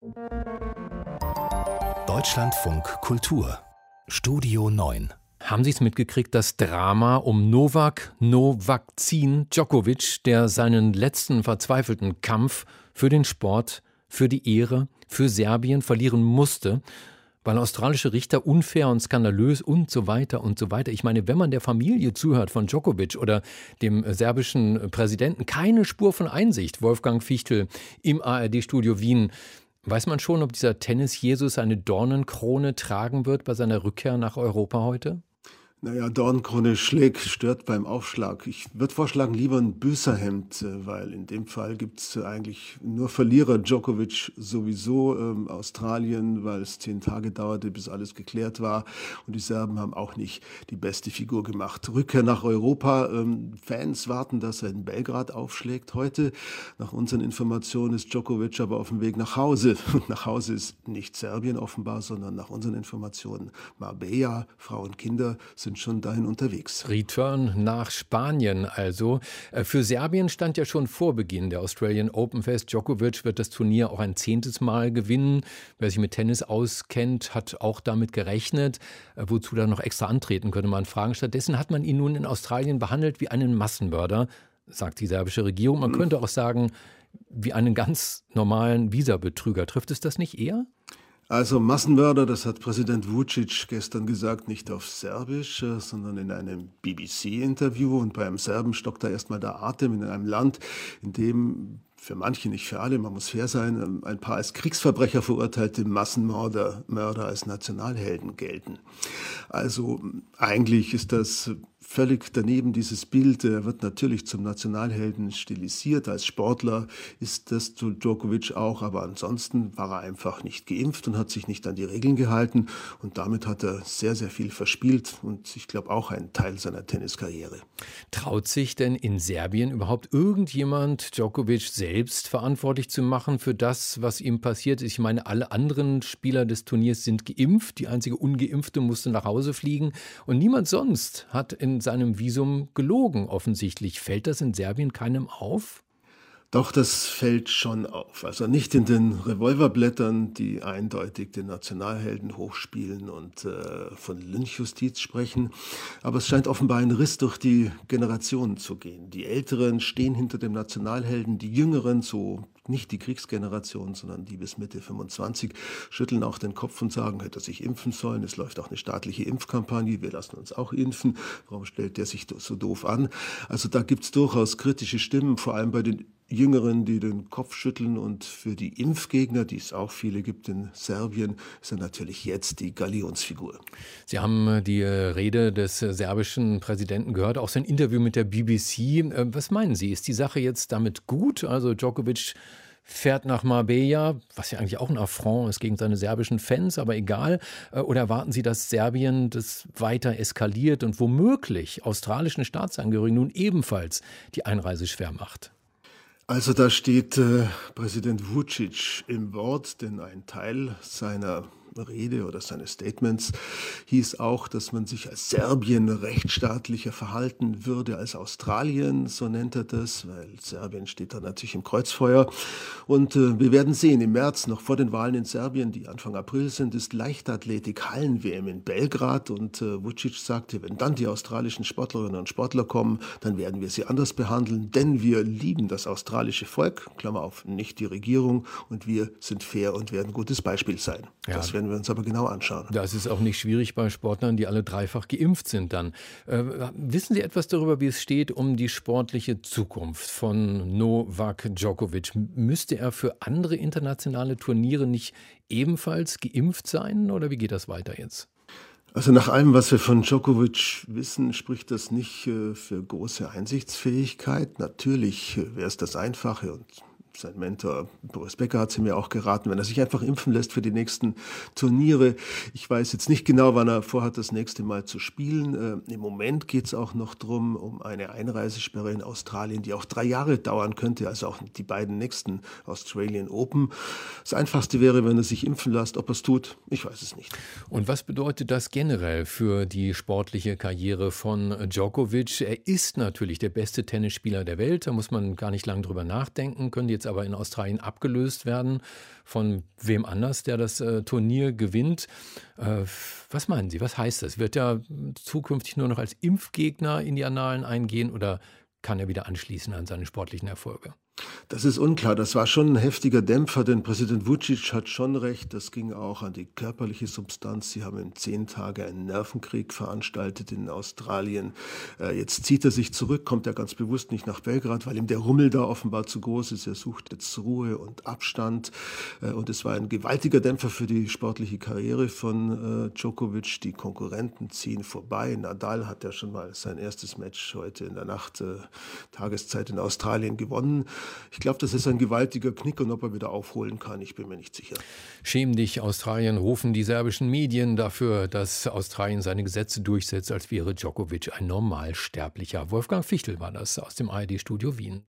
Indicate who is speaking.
Speaker 1: Deutschlandfunk Kultur Studio 9.
Speaker 2: Haben Sie es mitgekriegt, das Drama um Novak Djokovic, der seinen letzten verzweifelten Kampf für den Sport, für die Ehre, für Serbien verlieren musste, weil australische Richter unfair und skandalös und so weiter und so weiter. Ich meine, wenn man der Familie zuhört von Djokovic oder dem serbischen Präsidenten, keine Spur von Einsicht, Wolfgang Fichtel im ARD-Studio Wien, weiß man schon, ob dieser Tennis-Jesus eine Dornenkrone tragen wird bei seiner Rückkehr nach Europa heute?
Speaker 3: Naja, Dornenkrone stört beim Aufschlag. Ich würde vorschlagen, lieber ein Büßerhemd, weil in dem Fall gibt es eigentlich nur Verlierer. Djokovic sowieso, Australien, weil es 10 Tage dauerte, bis alles geklärt war. Und die Serben haben auch nicht die beste Figur gemacht. Rückkehr nach Europa. Fans warten, dass er in Belgrad aufschlägt heute. Nach unseren Informationen ist Djokovic aber auf dem Weg nach Hause. Und nach Hause ist nicht Serbien offenbar, sondern nach unseren Informationen Marbella. Frau und Kinder sind schon dahin unterwegs.
Speaker 2: Return nach Spanien also. Für Serbien stand ja schon vor Beginn der Australian Open fest, Djokovic wird das Turnier auch ein 10. Mal gewinnen. Wer sich mit Tennis auskennt, hat auch damit gerechnet. Wozu da noch extra antreten, könnte man fragen. Stattdessen hat man ihn nun in Australien behandelt wie einen Massenmörder, sagt die serbische Regierung. Man könnte auch sagen, wie einen ganz normalen Visabetrüger. Trifft es das nicht eher?
Speaker 3: Also Massenmörder, das hat Präsident Vučić gestern gesagt, nicht auf Serbisch, sondern in einem BBC-Interview. Und beim Serben stockt da erstmal der Atem in einem Land, in dem für manche, nicht für alle, man muss fair sein, ein paar als Kriegsverbrecher verurteilte Massenmörder als Nationalhelden gelten. Also eigentlich ist das völlig daneben, dieses Bild. Er wird natürlich zum Nationalhelden stilisiert. Als Sportler ist das zu Djokovic auch, aber ansonsten war er einfach nicht geimpft und hat sich nicht an die Regeln gehalten. Und damit hat er sehr, sehr viel verspielt und ich glaube auch einen Teil seiner Tenniskarriere.
Speaker 2: Traut sich denn in Serbien überhaupt irgendjemand Djokovic selbst verantwortlich zu machen für das, was ihm passiert ist? Ich meine, alle anderen Spieler des Turniers sind geimpft. Die einzige Ungeimpfte musste nach Hause fliegen. Und niemand sonst hat in seinem Visum gelogen, offensichtlich. Fällt das in Serbien keinem auf?
Speaker 3: Doch, das fällt schon auf. Also nicht in den Revolverblättern, die eindeutig den Nationalhelden hochspielen und von Lynchjustiz sprechen. Aber es scheint offenbar ein Riss durch die Generationen zu gehen. Die Älteren stehen hinter dem Nationalhelden, die Jüngeren, so nicht die Kriegsgeneration, sondern die bis Mitte 25, schütteln auch den Kopf und sagen, hätte er sich impfen sollen. Es läuft auch eine staatliche Impfkampagne, wir lassen uns auch impfen. Warum stellt der sich so doof an? Also da gibt es durchaus kritische Stimmen, vor allem bei den Jüngeren, die den Kopf schütteln, und für die Impfgegner, die es auch viele gibt in Serbien, ist er natürlich jetzt die Galionsfigur.
Speaker 2: Sie haben die Rede des serbischen Präsidenten gehört, auch sein Interview mit der BBC. Was meinen Sie, ist die Sache jetzt damit gut? Also Djokovic fährt nach Marbella, was ja eigentlich auch ein Affront ist gegen seine serbischen Fans, aber egal. Oder erwarten Sie, dass Serbien das weiter eskaliert und womöglich australischen Staatsangehörigen nun ebenfalls die Einreise schwer macht?
Speaker 3: Also da steht Präsident Vučić im Wort, denn ein Teil seiner Rede oder seines Statements hieß auch, dass man sich als Serbien rechtsstaatlicher verhalten würde als Australien, so nennt er das, weil Serbien steht da natürlich im Kreuzfeuer. Und wir werden sehen, im März, noch vor den Wahlen in Serbien, die Anfang April sind, ist Leichtathletik-Hallen-WM in Belgrad. Und Vučić sagte, wenn dann die australischen Sportlerinnen und Sportler kommen, dann werden wir sie anders behandeln, denn wir lieben das australische Volk, Klammer auf, nicht die Regierung, und wir sind fair und werden ein gutes Beispiel sein.
Speaker 2: Ja.
Speaker 3: Das werden wir uns aber genau anschauen.
Speaker 2: Das ist auch nicht schwierig bei Sportlern, die alle dreifach geimpft sind dann. Wissen Sie etwas darüber, wie es steht um die sportliche Zukunft von Novak Djokovic? Müsste er für andere internationale Turniere nicht ebenfalls geimpft sein oder wie geht das weiter jetzt?
Speaker 3: Also nach allem, was wir von Djokovic wissen, spricht das nicht für große Einsichtsfähigkeit. Natürlich wäre es das Einfache, und sein Mentor Boris Becker hat sie mir auch geraten, wenn er sich einfach impfen lässt für die nächsten Turniere. Ich weiß jetzt nicht genau, wann er vorhat, das nächste Mal zu spielen. Im Moment geht es auch noch darum, um eine Einreisesperre in Australien, die auch 3 Jahre dauern könnte, also auch die beiden nächsten Australian Open. Das Einfachste wäre, wenn er sich impfen lässt. Ob er es tut, ich weiß es nicht.
Speaker 2: Und was bedeutet das generell für die sportliche Karriere von Djokovic? Er ist natürlich der beste Tennisspieler der Welt, da muss man gar nicht lange drüber nachdenken. Können jetzt jetzt aber in Australien abgelöst werden von wem anders, der das Turnier gewinnt. Was meinen Sie, was heißt das? Wird er zukünftig nur noch als Impfgegner in die Annalen eingehen oder kann er wieder anschließen an seine sportlichen Erfolge?
Speaker 3: Das ist unklar. Das war schon ein heftiger Dämpfer, denn Präsident Vučić hat schon recht. Das ging auch an die körperliche Substanz. Sie haben in 10 Tagen einen Nervenkrieg veranstaltet in Australien. Jetzt zieht er sich zurück, kommt er ganz bewusst nicht nach Belgrad, weil ihm der Rummel da offenbar zu groß ist. Er sucht jetzt Ruhe und Abstand. Und es war ein gewaltiger Dämpfer für die sportliche Karriere von Djokovic. Die Konkurrenten ziehen vorbei. Nadal hat ja schon mal sein erstes Match heute in der Nacht, Tageszeit in Australien, gewonnen. Ich glaube, das ist ein gewaltiger Knick und ob er wieder aufholen kann, ich bin mir nicht sicher.
Speaker 2: Schäm dich, Australien, rufen die serbischen Medien dafür, dass Australien seine Gesetze durchsetzt, als wäre Djokovic ein Normalsterblicher. Wolfgang Fichtel war das aus dem ARD-Studio Wien.